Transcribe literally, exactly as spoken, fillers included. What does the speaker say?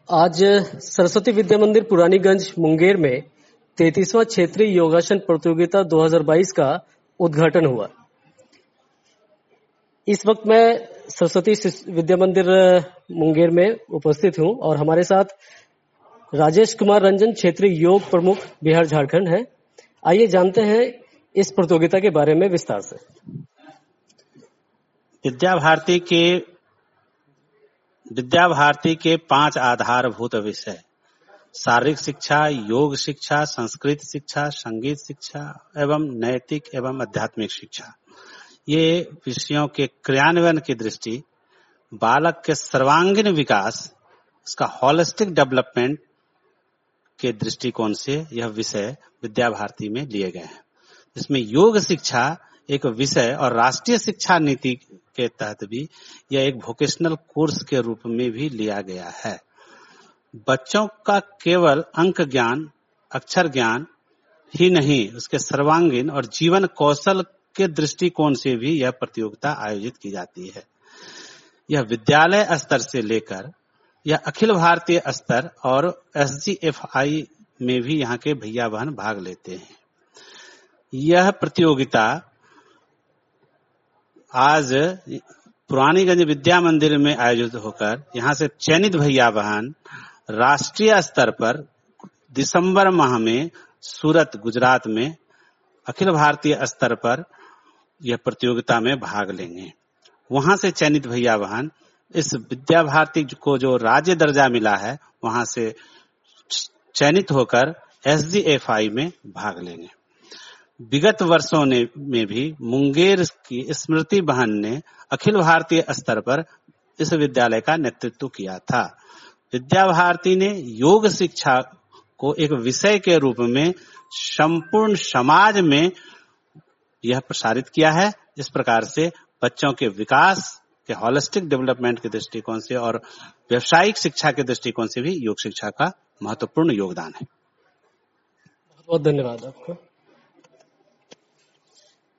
आज सरस्वती विद्या मंदिर पुरानीगंज मुंगेर में तैंतीसवां क्षेत्रीय योगासन प्रतियोगिता दो हज़ार बाईस का उद्घाटन हुआ। इस वक्त मैं सरस्वती विद्या मंदिर मुंगेर में उपस्थित हूं और हमारे साथ राजेश कुमार रंजन क्षेत्रीय योग प्रमुख बिहार झारखंड हैं। आइए जानते हैं इस प्रतियोगिता के बारे में विस्तार से। विद्या भारती के विद्या भारती के पांच आधारभूत विषय शारीरिक शिक्षा, योग शिक्षा, संस्कृत शिक्षा, संगीत शिक्षा एवं नैतिक एवं आध्यात्मिक शिक्षा, ये विषयों के क्रियान्वयन की दृष्टि, बालक के सर्वांगीण विकास, उसका होलिस्टिक डेवलपमेंट के दृष्टिकोण से यह विषय विद्या भारती में लिए गए हैं। इसमें योग शिक्षा एक विषय और राष्ट्रीय शिक्षा नीति के तहत भी यह एक वोकेशनल कोर्स के रूप में भी लिया गया है। बच्चों का केवल अंक ज्ञान, अक्षर ज्ञान ही नहीं, उसके सर्वांगीण और जीवन कौशल के दृष्टिकोण से भी यह प्रतियोगिता आयोजित की जाती है। यह विद्यालय स्तर से लेकर यह अखिल भारतीय स्तर और एस जी एफ आई में भी यहाँ के भैया बहन भाग लेते हैं। यह प्रतियोगिता आज पुरानीगंज विद्या मंदिर में आयोजित होकर यहाँ से चयनित भैया बहन राष्ट्रीय स्तर पर दिसंबर माह में सूरत गुजरात में अखिल भारतीय स्तर पर यह प्रतियोगिता में भाग लेंगे। वहां से चयनित भैया बहन इस विद्या भारती को जो राज्य दर्जा मिला है वहां से चयनित होकर एस जी एफ आई में भाग लेंगे। विगत वर्षों ने में भी मुंगेर की स्मृति बहन ने अखिल भारतीय स्तर पर इस विद्यालय का नेतृत्व किया था। विद्या भारती ने योग शिक्षा को एक विषय के रूप में संपूर्ण समाज में यह प्रसारित किया है। इस प्रकार से बच्चों के विकास के होलिस्टिक डेवलपमेंट के दृष्टिकोण से और व्यावसायिक शिक्षा के दृष्टिकोण से भी योग शिक्षा का महत्वपूर्ण योगदान है। बहुत बहुत धन्यवाद आपको।